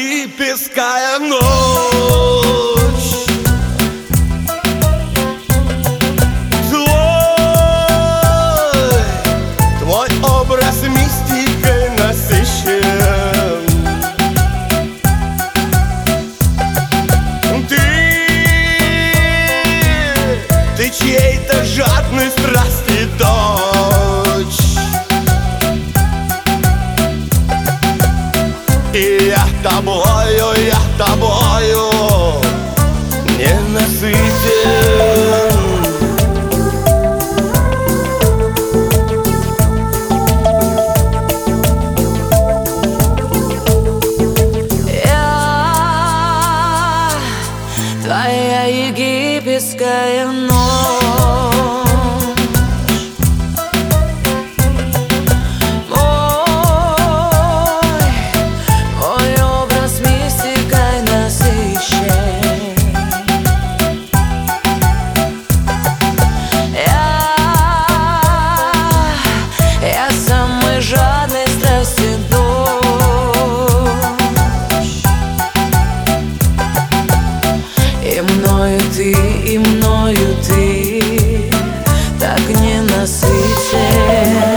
египетская ночь. Твой образ мистикой насыщен. Ты чьей-то жадной страсти дочь. И я тобою не насытен. Я твоя египетская ночь. Жадной страсти дочь. И мною ты так не насытен.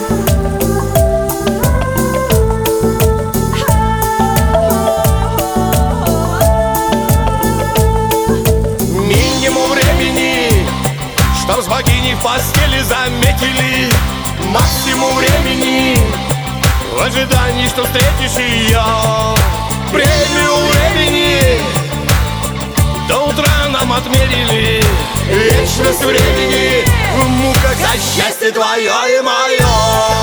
Минимум времени, чтоб с богиней в постели заметили. Максимум времени в ожидании, что встретишь ее. Премию времени до утра нам отмерили. Вечность времени в муках за счастье твое и мое.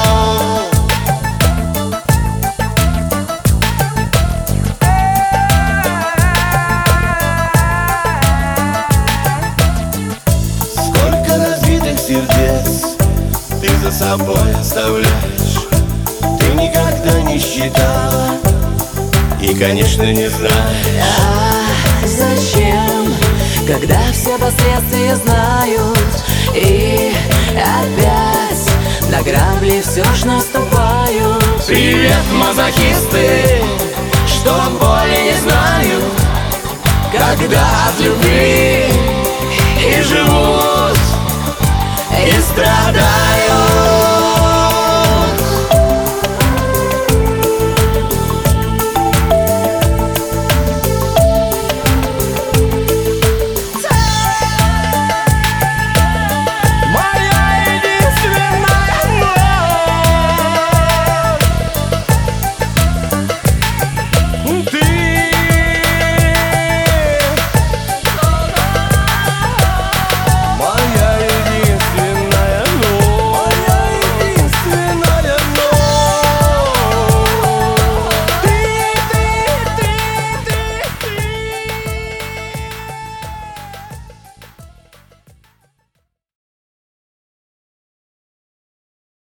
Сколько разбитых сердец ты за собой оставляешь. Ты никогда не считала и, конечно, не знаешь. А зачем, когда все последствия знают, и опять на грабли все ж наступают. Привет, мазохисты, что боли не знают, когда от любви и живут, и страдают.